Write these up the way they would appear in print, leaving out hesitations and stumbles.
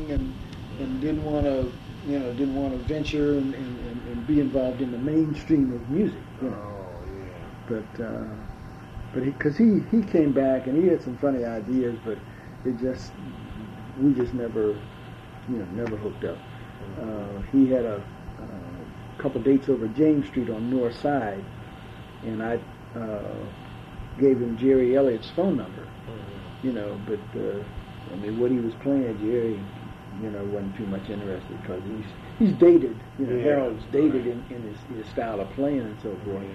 young and didn't want to, didn't want to venture and be involved in the mainstream of music. But because he came back and he had some funny ideas, but we just never hooked up. He had a couple dates over James Street on North Side, and I gave him Jerry Elliott's phone number. But what he was playing, Jerry, wasn't too much interested because he's dated. Harold's dated in his style of playing and so forth.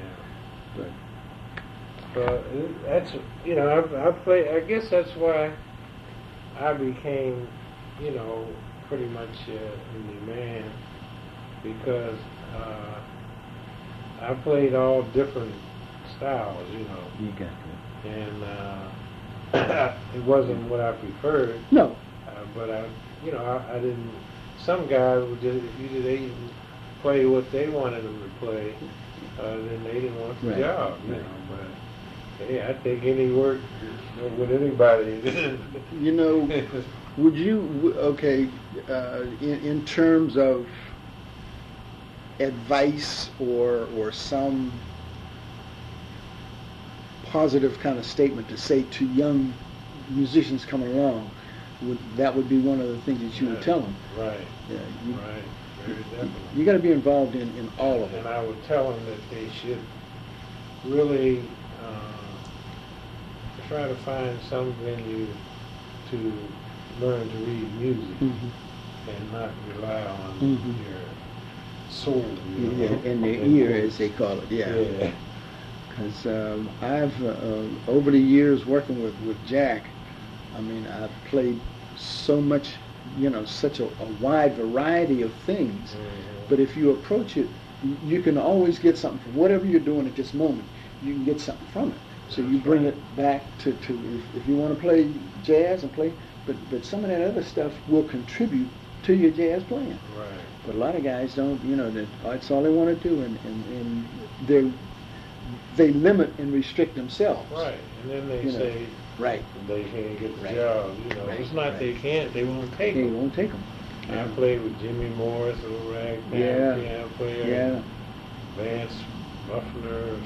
But that's I play. I guess that's why I became pretty much a man, because I played all different styles. You got that. And it wasn't what I preferred. No. But I didn't. Some guys would just, if they didn't play what they wanted them to play, then they didn't want the job. But hey, I take any work with anybody. Would you in terms of advice or some positive kind of statement to say to young musicians coming along, that would be one of the things that you would tell them. Right. Yeah. Right. Very definitely. You got to be involved in all of it. And I would tell them that they should really try to find some venue to learn to read music and not rely on your soul. And their ear, as they call it. Yeah. Because I've over the years working with Jack, I've played so much, such a wide variety of things. But if you approach it, you can always get something from whatever you're doing at this moment. You can get something from it. So you bring it back to if you want to play jazz and play, but some of that other stuff will contribute to your jazz playing. Right. But a lot of guys don't, that's all they want to do, and they limit and restrict themselves. Right, and then they say they can't get the job. It's not they can't, they won't take them. They won't take them. I played with Jimmy Morris, a ragtime piano player. Vance Buffner.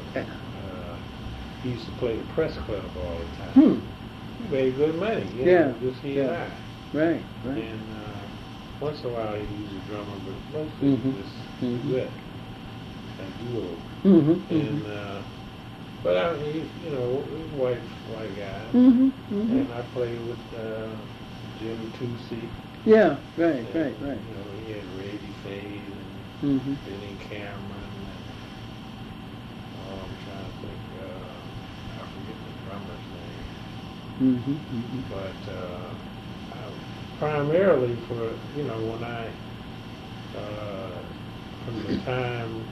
He used to play the press club all the time. He made good money. Just he and I. Right. And once in a while he used a drummer, but mostly just duet and duo. And but he's white guy. And I played with Jimmy Toosey. Yeah, right. He had Reggie Faye and Benny Cameron. I'm trying to think. I forget the drummer's name. But primarily for when I from the time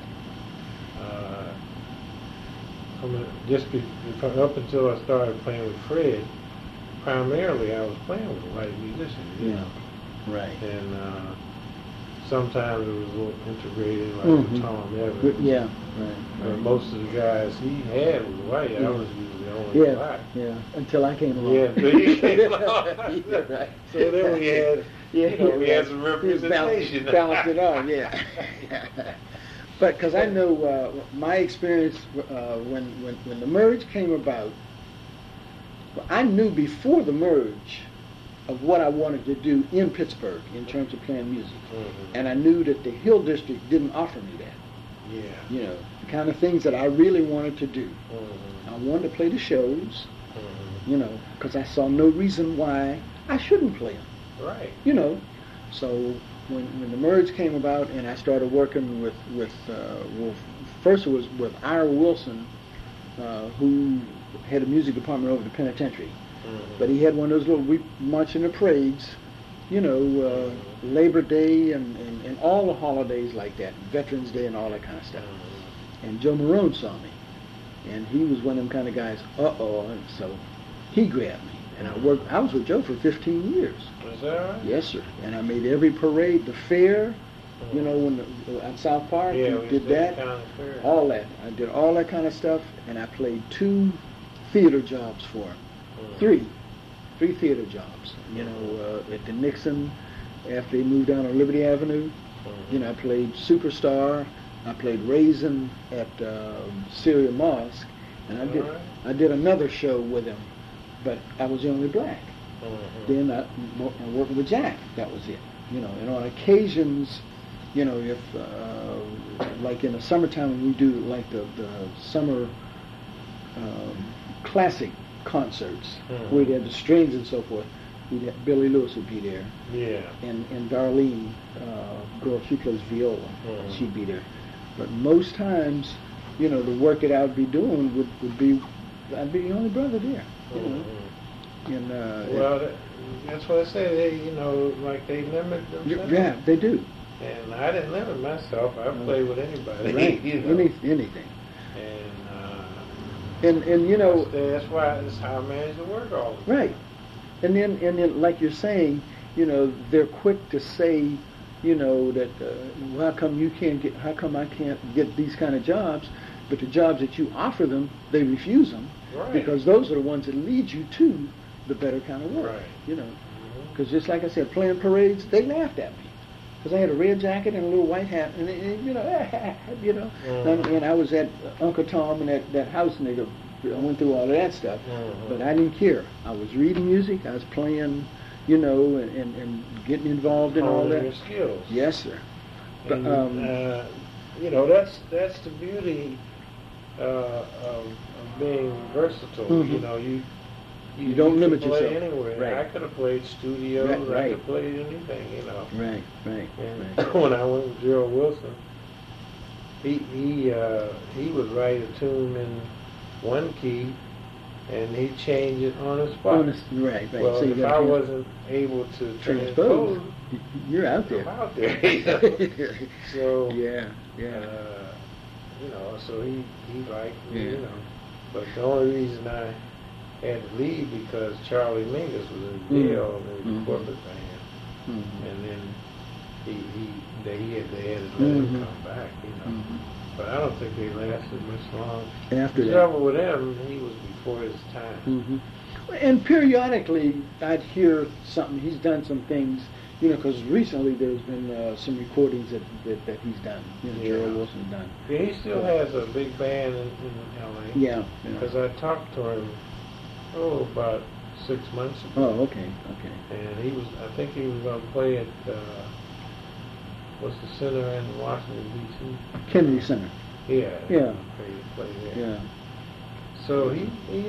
up until I started playing with Fred, primarily I was playing with white musicians. Right. And sometimes it was a little integrated, like with Tom Evans. Right. Most of the guys he had was white. I was usually the only black. Until I came along. Until you came along. Right. So then we had, we had some representation. Balanced it out, But because I know my experience when the merge came about, I knew before the merge of what I wanted to do in Pittsburgh in terms of playing music. And I knew that the Hill District didn't offer me that. The kind of things that I really wanted to do. I wanted to play the shows, because I saw no reason why I shouldn't play them. Right. So when the merge came about and I started working with first it was with Ira Wilson, who had a music department over the penitentiary. But he had one of those little we march in the parades, Labor Day and all the holidays like that, Veterans Day and all that kind of stuff. And Joe Marone saw me, and he was one of them kind of guys. And so he grabbed me, and I was with Joe for 15 years. Is that right? Yes, sir. And I made every parade, the fair, when at South Park, did that, all that. I did all that kind of stuff, and I played 2 theater jobs for him. 3. three theater jobs. You know, at the Nixon, after they moved down on Liberty Avenue. You know, I played Superstar. I played Raisin at Syria Mosque, and I did another show with him, but I was the only black. Then I worked with Jack. That was it. You know, and on occasions, you know, if like in the summertime when we do like the summer classic concerts where they had the strings and so forth, Billy Lewis would be there. Yeah. And Darlene, girl, she plays viola. She'd be there. But most times, you know, the work that I would be doing would be, I'd be the only brother there. You know. And well, that's what I said. They, you know, like they limit themselves. Yeah, they do. And I didn't limit myself. I played with anybody. Right. You know? Anything. And you know, that's why that's how I managed to work all the time. Right. And then like you're saying, you know, they're quick to say, you know, that how come I can't get these kind of jobs? But the jobs that you offer them, they refuse them. Right. Because those are the ones that lead you to the better kind of work. Right. You know, because just like I said, playing parades, they laughed at me because I had a red jacket and a little white hat, and you know, you know, and I was at Uncle Tom and that house nigga. I went through all of that stuff, but I didn't care. I was reading music, I was playing, you know, and getting involved in all that. Your skills. Yes, sir. But, and, you know, that's the beauty of being versatile. You know, you don't limit can play yourself. Anywhere. Right. I could have played studios. Right. I could play anything. You know. Right. And when I went with Gerald Wilson, he would write a tune in one key, and he changed it on the spot. Right. Well, so if I wasn't able to transpose, you're out there. I'm out there. You know? So yeah. You know, so he liked me. Yeah. You know, but the only reason I had to leave because Charlie Mingus was in jail in the corporate band, and then they had to let him come back. You know. But I don't think they lasted much long. After the trouble with him, he was before his time. And periodically, I'd hear something. He's done some things, you know, because recently there's been some recordings that he's done. You know, Gerald Wilson's done. Yeah, he still has a big band in L.A. Yeah. Because I talked to him, about 6 months ago. Oh, okay. And I think he was going to play at, what's the center in Washington, D.C.? Kennedy Center. Yeah. Play there. Yeah. So he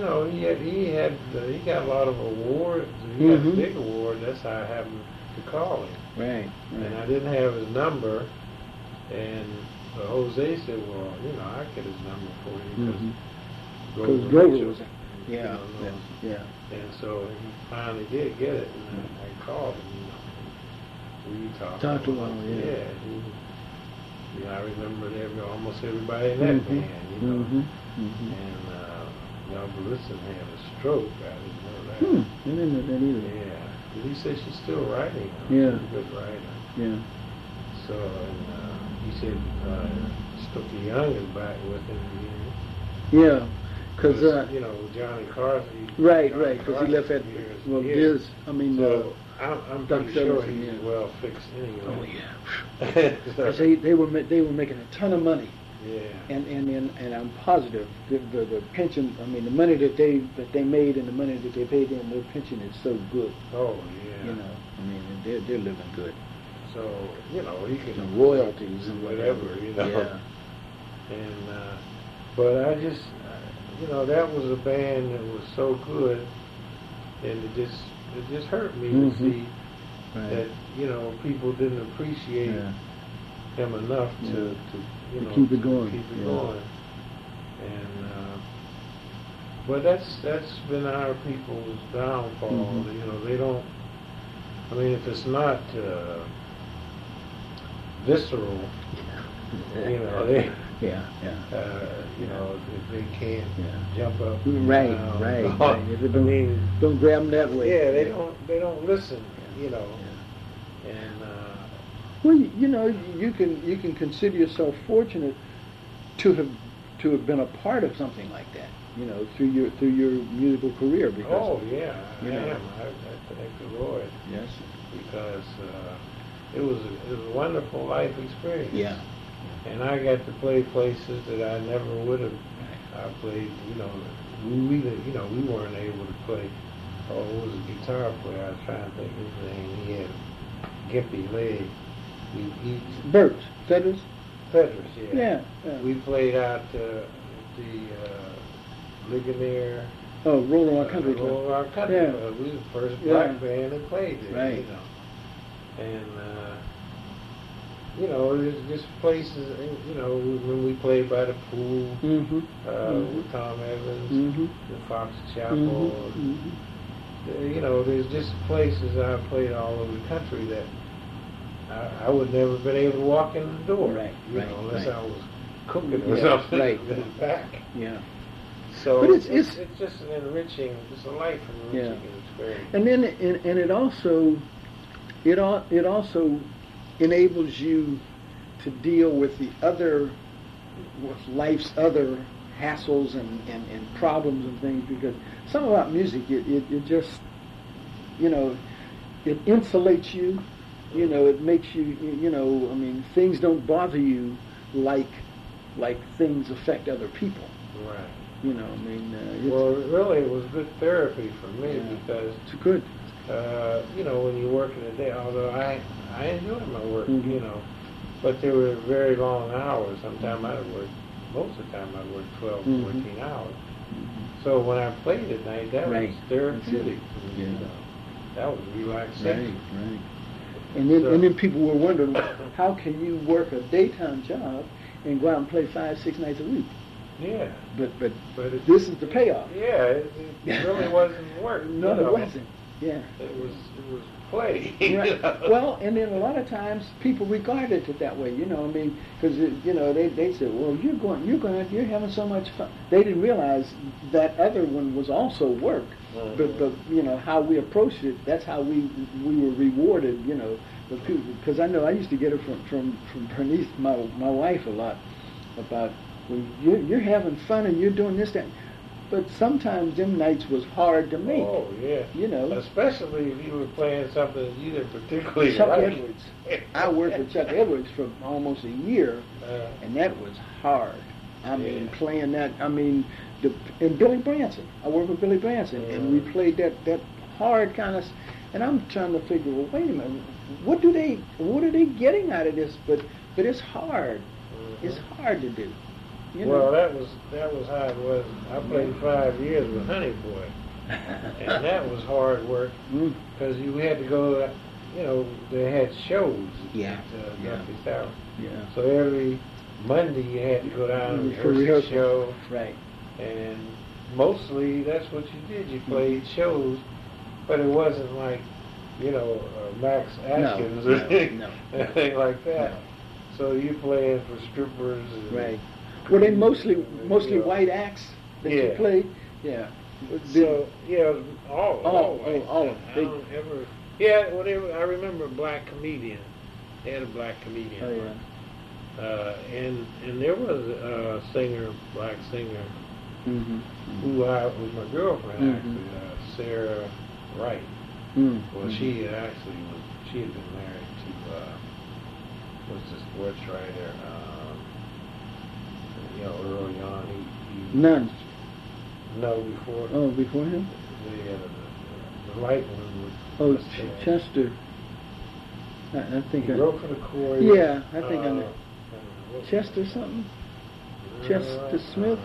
got a lot of awards. He got a big award. That's how I happened to call him. Right. And I didn't have his number, and Jose said, "Well, you know, I get his number for you because Grover was it. Yeah. And so he finally did get it, and I called him. You know, we talked to him. Yeah. I remember almost everybody in that band. You know. And Young Bellison had a stroke. I didn't know that. I didn't know that either. Yeah. But he said she's still writing. Yeah. She's a good writer. Yeah. So, and he said Stokey Young is back with him. Yeah. Because, you know, Johnny Carson. Right, because he left at, Diz, I mean, so I'm pretty sure he's well fixed anyway. Oh, yeah. Because they were making a ton of money. Yeah. And I'm positive the pension, I mean, the money that they made and the money that they paid in their pension is so good. Oh, yeah. You know, I mean, they're living good. So, you know, he can... The royalties and whatever, you know. Yeah. And, but I just, you know, that was a band that was so good, and it just hurt me to see that, you know, people didn't appreciate him enough to you know, keep it going. And but that's been our people's downfall. You know, they don't. I mean, if it's not visceral, you know, they. You know, if they can't jump up. Right. If it don't grab them that way. Yeah, they don't listen. You know, and. Well, you know, you can consider yourself fortunate to have been a part of something like that. you know, through your musical career. Because, oh yeah, I you know. am. I thank the Lord Yes. because it was a wonderful life experience. Yeah. And I got to play places that I never would have. I played, you know, we weren't able to play. Oh, it was a guitar player. I was trying to think of his name. He had gimpy leg. Bert Feathers. Feathers, yeah. Yeah. We played out the Ligonier. Oh, Rolling Rock Country Club. Rolling Rock Country Yeah. Club. We were the first Yeah. black band that played there. Right. You know. And you know, there's just places. You know, when we played by the pool Mm-hmm. with Tom Evans, Mm-hmm. the Fox Chapel. Mm-hmm. You know, there's just places I played all over the country that I would never have been able to walk in the door. Right, You right, know, unless right. I was cooking or Yeah, something right. in the back. Yeah. So But it's it's just an enriching, it's a life enriching experience. And then and it also enables you to deal with with life's other hassles and problems and things, because something about music, it just, you know, it insulates you, you know, it makes you, you know, I mean, things don't bother you like things affect other people. Right. You know, I mean, Well, really, it was good therapy for me because, it's good. you know, when you work in the day, although I enjoyed my work, Mhm. you know, but there were very long hours. Sometimes I'd work, most of the time I'd work 12, Mhm. 14 hours. So when I played at night, that Right. was therapeutic. That's it. You Yeah. know, that was relaxation. Right. And then So- people were wondering, how can you work a daytime job and go out and play 5-6 nights a week? Yeah. But But this is the payoff. Yeah, it really wasn't work. No, you know. it wasn't. Yeah. It was play. you Right. know. Well, and then a lot of times people regarded it that way. You know, I mean, because you know they said, well, you're having so much fun. They didn't realize that other one was also work. Mhm. But you know how we approached it. That's how we were rewarded. You know, because I know I used to get it from Bernice, my wife, a lot about, well, you're having fun and you're doing this, that. But sometimes them nights was hard to make. Oh yeah. You know, Especially if you were playing something you didn't particularly Chuck like. Edwards. I worked with Chuck Edwards for almost a year, and that was hard. I mean, Yeah. playing that. I mean, and Billy Branson. I worked with Billy Branson, and we played that hard kind of. And I'm trying to figure, well, wait a minute, what are they getting out of this? But it's hard. Mhm. It's hard to do. You Well, know? that was how it was. I played 5 years with Honey Boy, and that was hard work Mm. because you had to go. You know, they had shows Yeah, at yeah. Duffy's Tower. Yeah. So every Monday you had to go down and For rehearse the rehearsal. show, Right. and mostly that's what you did. You played shows, but it wasn't like, you know, Max Atkins or no. anything like that. No. So you playing for strippers, and Right. Were they mostly you know. white acts that you Yeah. played? Yeah. So yeah, all All white. of them. I don't ever. Yeah, whatever. I remember a black comedian. They had a black comedian. Oh yeah. And there was a singer, black singer, Mm-hmm. who was my girlfriend Mhm. actually, Sarah Wright. Mm. Well, she had been married to what's the sports writer? You know, early on he None. No, before. Oh, before him? The light one was. Oh, Chester. I think He I. wrote for the Corey. Yeah, I think I know. what's Chester his name? something. Chester Smith?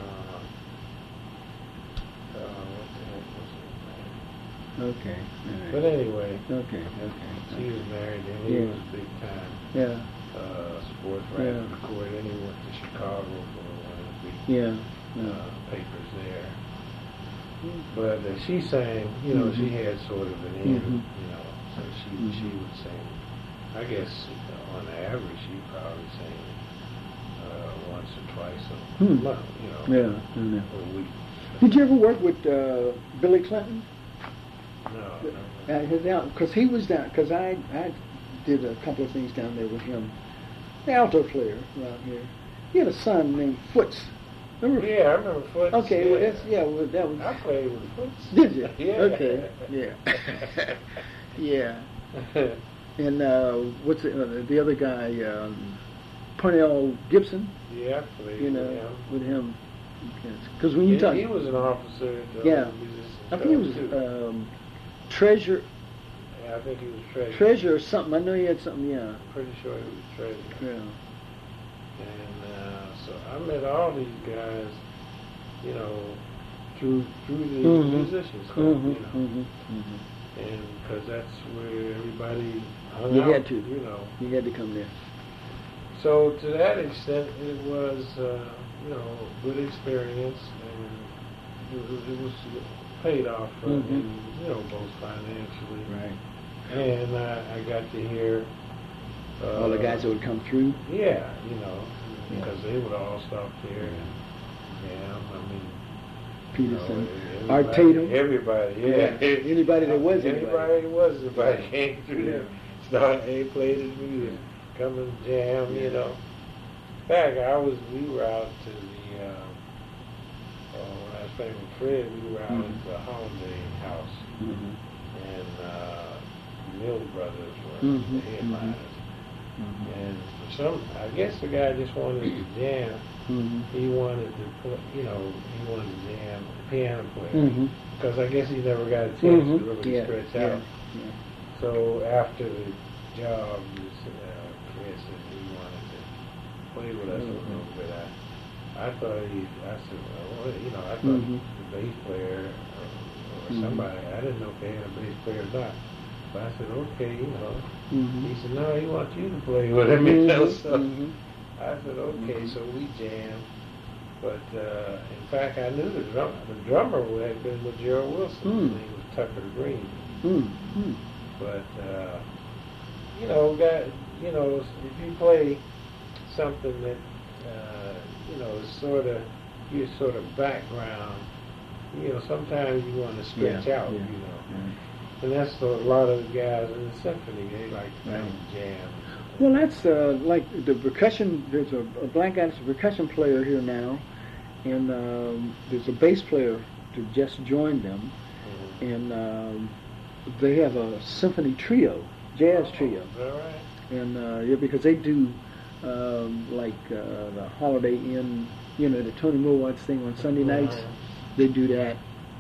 What the heck was his name? Okay. All But right. anyway, Okay. she was married and he Yeah. was big time Yeah. sports writer Yeah. for the Corey. Then he went to Chicago for one of the big Yeah. Yeah. papers there. But she sang, you know, she Mhm. had sort of an in, Mhm. you know, so she would sing. I guess on average she probably sang once or twice a month, you know, Yeah. a week. Did you ever work with Billy Clinton? No. At his out, because he was down. Because I did a couple of things down there with him. The alto player around here. He had a son named Foots. Remember? Yeah, I remember Foots. Okay, yeah. well, that was. I played with Foots. Did you? Yeah. Okay. Yeah. Yeah. And what's the other guy? Parnell Gibson. Yeah, I played with him. Because when you talk, he was an officer. Yeah. I think he was treasure. Yeah, I think he was treasure. Treasure or something. I know he had something. Yeah. Pretty sure he was treasure. Yeah. And so I met all these guys, you know, through the musicians club, you know, and because that's where everybody hung you out. Had to, you know. You had to come there. So to that extent, it was, you know, good experience, and it was paid off, in, you know, both financially. Right. And I got to hear all the guys that would come through. Yeah, you know, because they would all stop there. And, I mean, Peterson, you know, Art Tatum. Everybody, yeah. Anybody that was anybody came through there. Started, they played his music, come and jam, you know. In fact, we were out to the, when I was playing with Fred, we were out at the Holiday House. And Mill Brothers were the headliners. And I guess the guy just wanted to jam. He wanted to play, you know, he wanted to jam the piano player. Because I guess he never got a chance to really stretch out. Yeah. So after the job, Fred said he wanted to play with us a little bit. I said, well, you know, I thought the bass player or somebody, I didn't know if they had a bass player or not. But I said, okay, you know. He said, no, he wants you to play with him. You know, so I said, okay, so we jammed. But in fact, I knew the drummer had been with Gerald Wilson. His name was Tucker Green. But you know, if you play something that you know is sort of background, you know, sometimes you want to stretch out, you know. And that's a lot of the guys in the symphony. They like to come and jam. Well, that's like the percussion. There's a black guy that's a percussion player here now, and there's a bass player that just joined them, and they have a symphony trio, jazz trio. Is that right? And because they do like the Holiday Inn, you know, the Tony Moore Watts thing on Sunday nights. They do that.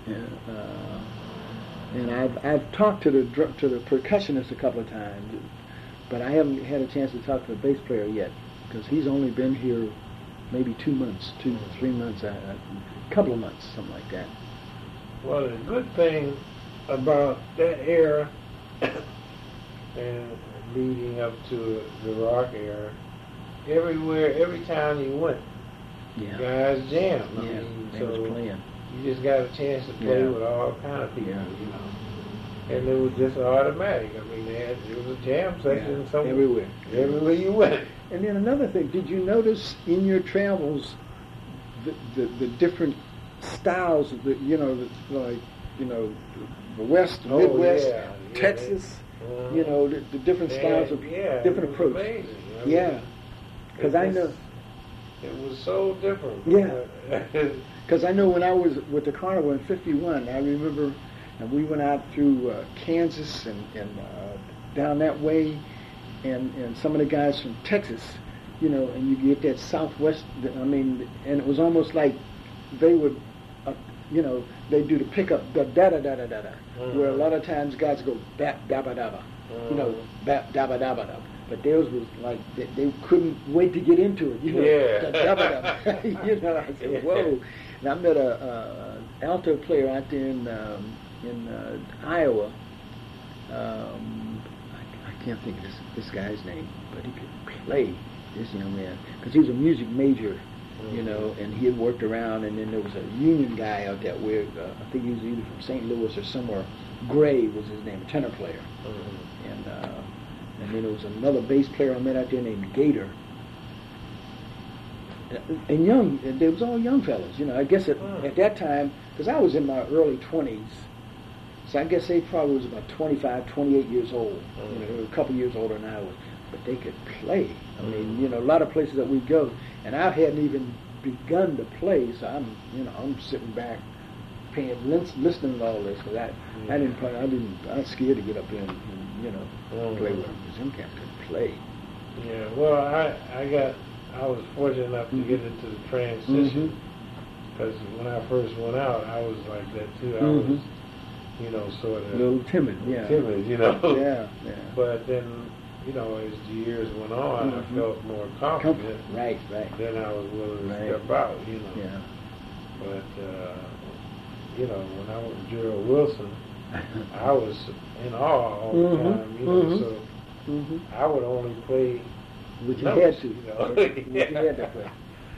And I've talked to the percussionist a couple of times, but I haven't had a chance to talk to the bass player yet because he's only been here maybe 2 months, 2 to 3 months, a couple of months, something like that. Well, the good thing about that era and leading up to the rock era, every time you went, guys jammed. I mean, they was playing. You just got a chance to play with all kind of people, you know. And it was just automatic. I mean, there was a jam section somewhere. Everywhere you went. And then another thing, did you notice in your travels the different styles of the, you know, like, you know, the West, the Midwest, Texas, you know, the different styles of different approach. Amazing. I mean, because I know. It was so different. Yeah. Because I know when I was with the Carnival in '51, I remember, and we went out through Kansas and down that way, and some of the guys from Texas, you know, and you get that Southwest. I mean, and it was almost like they would, you know, they do the pickup da da da da da da, where a lot of times guys go bap dabba dabba, you know, bap dabba dabba dabba. But theirs was like they couldn't wait to get into it, you know. You know, I said, whoa. And I met a alto player out there in Iowa. I can't think of this guy's name, but he could play, this young man, because he was a music major, you know, and he had worked around. And then there was a union guy out there where I think he was either from St. Louis or somewhere. Gray was his name, a tenor player, and then there was another bass player I met out there named Gator. And young, they was all young fellas, you know. I guess at that time, because I was in my early 20s, so I guess they probably was about 25, 28 years old. You know, they were a couple years older than I was. But they could play. I mean, you know, a lot of places that we go, and I hadn't even begun to play, so I'm sitting back, listening to all this, because I didn't play. I was scared to get up there and play with him, because him cat could play. Yeah, well, I was fortunate enough to get into the transition, because when I first went out, I was like that too. I was, sort of a little timid, Yeah. Yeah. But then, as the years went on, I felt more confident. Right. Then I was willing to step out, Yeah. But, when I went with Gerald Wilson, I was in awe all the time, so I would only play what you numbers, had to. What you had to play.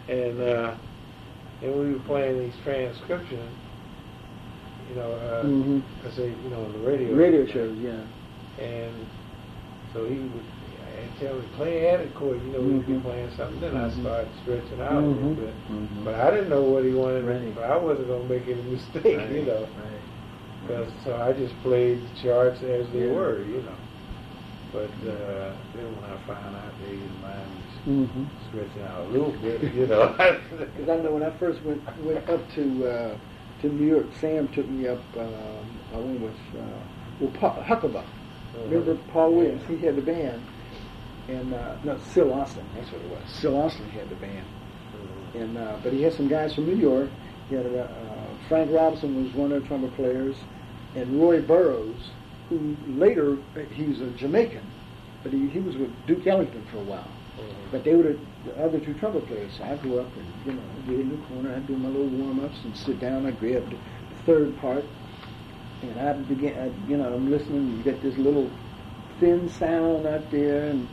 And we were playing these transcriptions, I say, on the radio. Radio shows, yeah. And so he would tell me, play added chord, we'd be playing something. Then I started stretching out a little bit. But I didn't know what he wanted, but I wasn't going to make any mistake, So I just played the charts as they were, But then when I found out they didn't mind me stretching out a little bit, Because I know when I first went up to New York, Sam took me up, I went with Huckabee. Remember Paul Williams? He had the band. And, no, Syl Austin, that's what it was. Syl Austin had the band. And but he had some guys from New York. He had Frank Robinson was one of the trumpet players, and Roy Burroughs, who later, he was a Jamaican, but he was with Duke Ellington for a while. But they were the other two trumpet players. So I go up and, I get in the corner, I do my little warm-ups and sit down, I grab the third part, and I begin, I'm listening, you get this little thin sound out there, and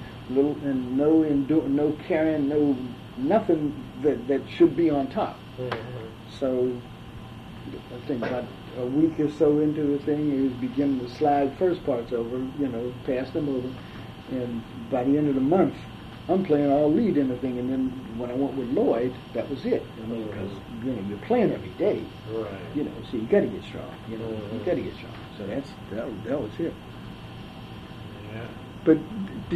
no carrying, nothing that should be on top. So I think about a week or so into the thing, he was beginning to slide first parts over, past them over, and by the end of the month, I'm playing all lead in the thing, and then when I went with Lloyd, that was it. Because you're playing every day, right? So you got to get strong. You got to get strong. So that was it. Yeah. But do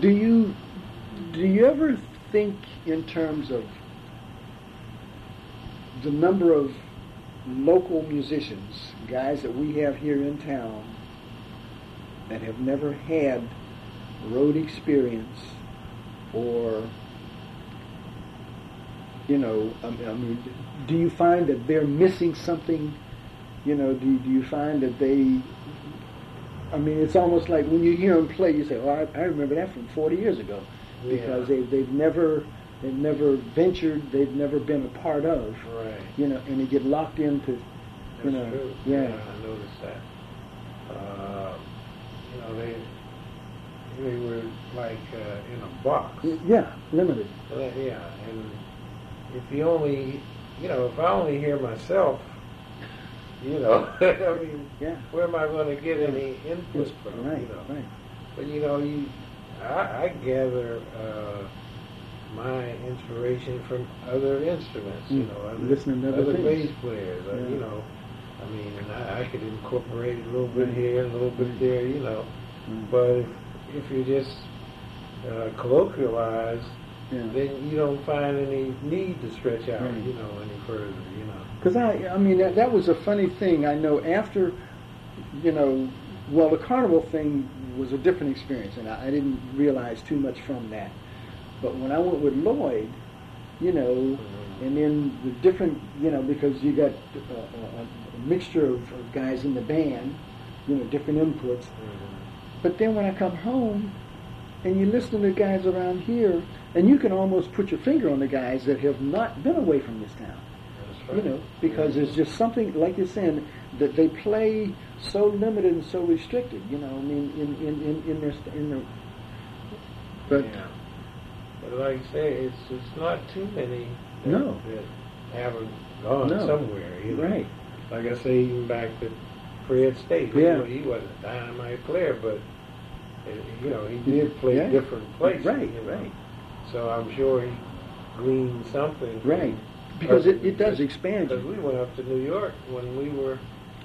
you ever think in terms of the number of local musicians, guys that we have here in town that have never had road experience, or do you find that they're missing something? Do you find that they? It's almost like when you hear them play, you say, "Oh, I remember that from 40 years ago," because they've never ventured, they've never been a part of, and they get locked into, That's true. Yeah, I noticed that. They were like in a box. Yeah, limited. Yeah, and if I only hear myself, where am I going to get any input from? Right. But I gather my inspiration from other instruments. Listening to other things. bass players. And I could incorporate a little bit here, a little bit there. But if you just colloquialize, then you don't find any need to stretch out, any further, Because that was a funny thing. I know after, the carnival thing was a different experience, and I didn't realize too much from that. But when I went with Lloyd, and then the different, because you got a mixture of guys in the band, different inputs. But then when I come home, and you listen to the guys around here, and you can almost put your finger on the guys that have not been away from this town. That's right. Because there's just something, like you're saying, that they play so limited and so restricted. In their. But but like you say, it's not too many that haven't gone somewhere. Right. Like I say, even back to Fred State, he wasn't a dynamite player, but he did play different places. Right. So I'm sure he gleaned something. Right. Because it does expand you. Because we went up to New York when we were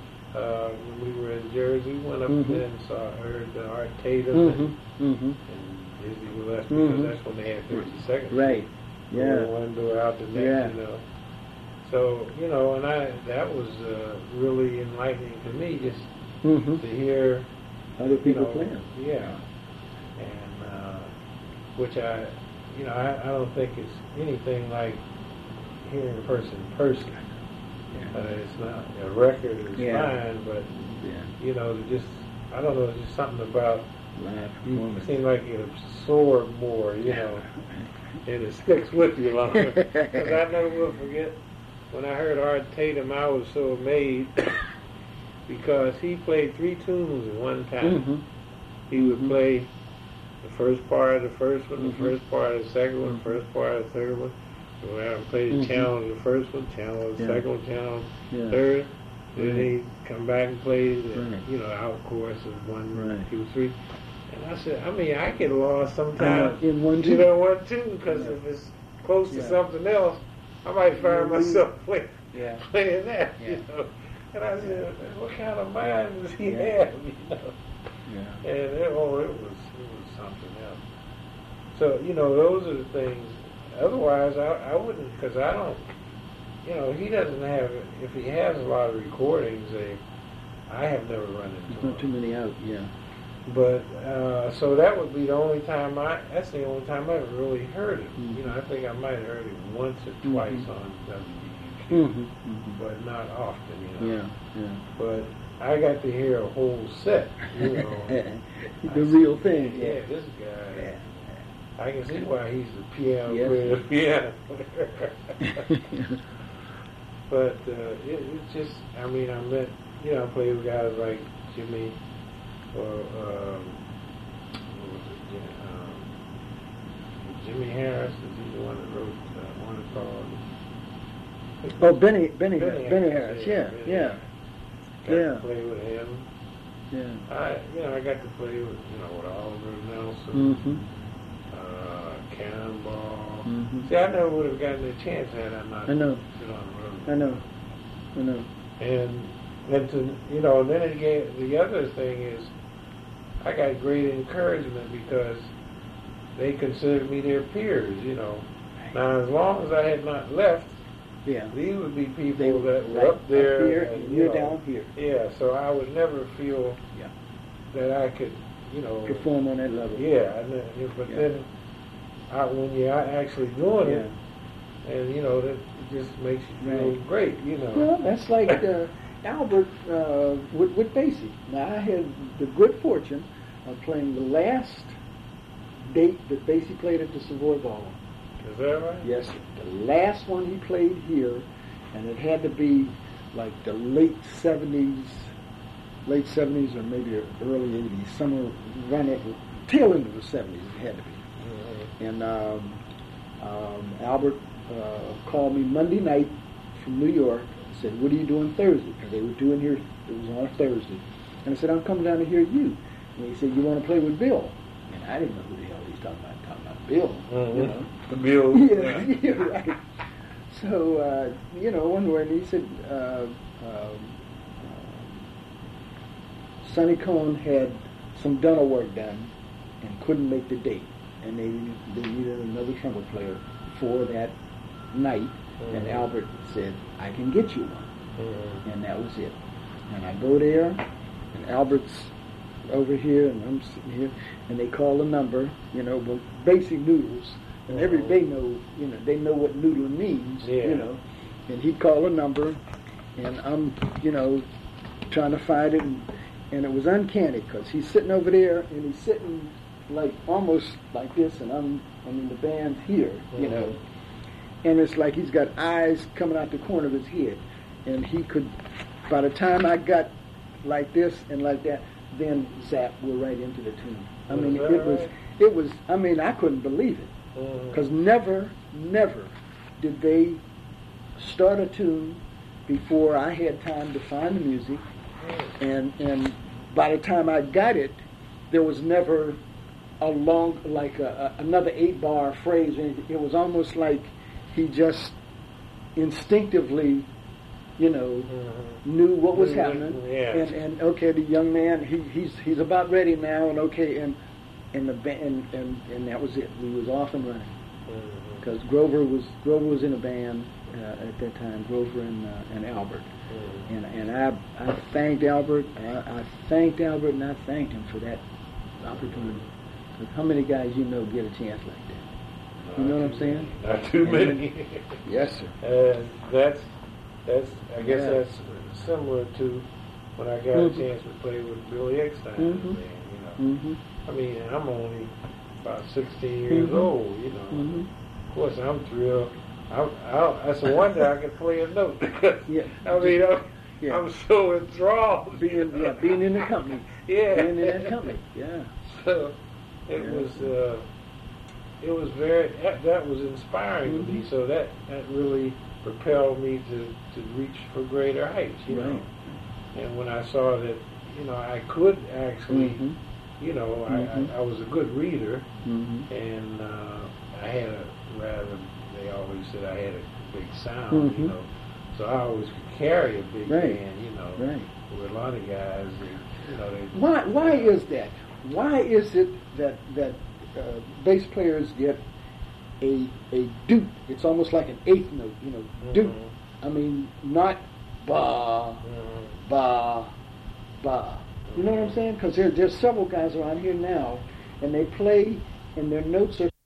in Jersey. We went up there and heard Art Tatum and Dizzy Gillespie, because that's when they had 30 seconds. Right. Yeah. One door out the next, you know. So, you know, and that was really enlightening to me, just to hear other people playing. Yeah. And, which I don't think it's anything like hearing a person in person. It's not, a record is fine, but, you know, I don't know, there's just something about live it seems like it absorbs more, you know, and it sticks with you longer. Because I never will forget, when I heard Art Tatum, I was so amazed because he played 3 tunes at one time. He would play the first part of the first one, the first part of the second one, the first part of the third one. So I would play the channel of the first one, channel of the second one, channel of the third. Then he'd come back and play the, you know, out chorus of 1, 2, 3. And I said, I mean, I get lost sometimes in 1 tune. You know, 1 tune, because if it's close to something else, I might find myself playing that, you know. And I said, what kind of mind does he have, you know? And it was something else. So, you know, those are the things. Otherwise, I wouldn't, because I don't, you know, he doesn't have, if he has a lot of recordings, I have never run into not too many out, But, so that would be the only time that's the only time I ever really heard it. You know, I think I might have heard it once or twice on WDUQ, but not often, you know. But I got to hear a whole set, you know. The real thing. Yeah, this guy. I can see why he's a piano player. But it's just, I mean, I met, you know, I played with guys like Jimmy, or Jimmy Harris, is he the one that wrote one called? Oh, Benny Harris, yeah. Got to play with him. Yeah. I got to play with, you know, with Oliver Nelson, Cannonball. See, I never would have gotten a chance had I not been on the road. I know. And to, you know, then again, the other thing is, I got great encouragement because they considered me their peers, you know. Now, as long as I had not left, these would be people that were up there. Here, and you're down here. Yeah, so I would never feel that I could, you know, perform on that level. But then when you're actually doing it, and, you know, that just makes you feel great, you know. Well, that's like Albert with Basie. Now, I had the good fortune of playing the last date that Basie played at the Savoy Ball. Is that right? Yes, the last one he played here, and it had to be like the late 70s or maybe early 80s, somewhere around at the tail end of the 70s it had to be. And Albert called me Monday night from New York and said, what are you doing Thursday? Because they were doing here, it was on a Thursday. And I said, I'm coming down to hear you. And he said, you want to play with Bill? And I didn't know who the hell he was talking about Bill, you know. Bill. Yeah, right. So, you know, one way, and he said, Sonny Cohen had some dental work done and couldn't make the date. And they needed another trumpet player for that night. And Albert said, I can get you one. And that was it. And I go there, and Albert's over here, and I'm sitting here, and they call a number, you know, well, basic noodles. And they know what noodling means, you know. And he'd call a number, and I'm, you know, trying to find it, and it was uncanny, because he's sitting over there, and he's sitting like almost like this, and the band's here, you know. And it's like he's got eyes coming out the corner of his head. And he could, by the time I got like this and like that, then zap, we're right into the tune. I mean, it was, I mean, I couldn't believe it. Because never did they start a tune before I had time to find the music. And by the time I got it, there was never a long, like another 8-bar phrase or anything. It was almost like he just instinctively, you know, knew what was happening. And okay, the young man, he's about ready now, and okay, and the band, and that was it. We was off and running. because Grover was in a band at that time. Grover and Albert, and I thanked Albert. I thanked Albert, and I thanked him for that opportunity. Because how many guys get a chance like that? You know what I'm saying? Not too many. Yes, sir. That's I guess that's similar to when I got a chance to play with Billy Eckstine. I mean, I'm only about 16 years old. Of course, I'm thrilled. That's a wonder I can play a note. I mean, I'm so enthralled. Being in the company. Yeah. Being in that company. Yeah. So it was very, that was inspiring to me. So that really propelled me to reach for greater heights, you know. And when I saw that, I could actually, I was a good reader, and I had they always said I had a big sound, so I always could carry a big band, with a lot of guys, Why is that? Why is it that bass players get a doot? It's almost like an eighth note, doot. I mean, not ba, ba, ba. You know what I'm saying? Because there's several guys around here now, and they play, and their notes are